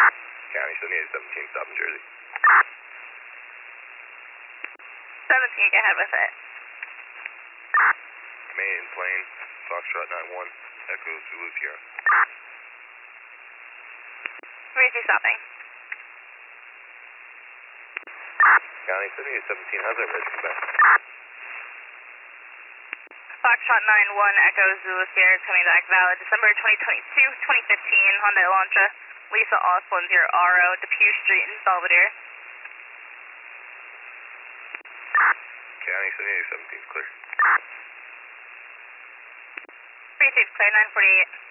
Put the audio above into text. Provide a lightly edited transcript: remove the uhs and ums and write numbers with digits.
County 7817, stop in Jersey. 17, go ahead with it. Main plane, Foxtrot 91, Echo Zulu Sierra. 32 stopping. County 7817, how's that ready to come back? Foxtrot 91, Echo Zulu Sierra is coming back valid December 2022, 2015, Hyundai Elantra, Lisa Oswald 10 RO, Depew Street in Belvedere. County 7817 is clear. 32 is clear, 948.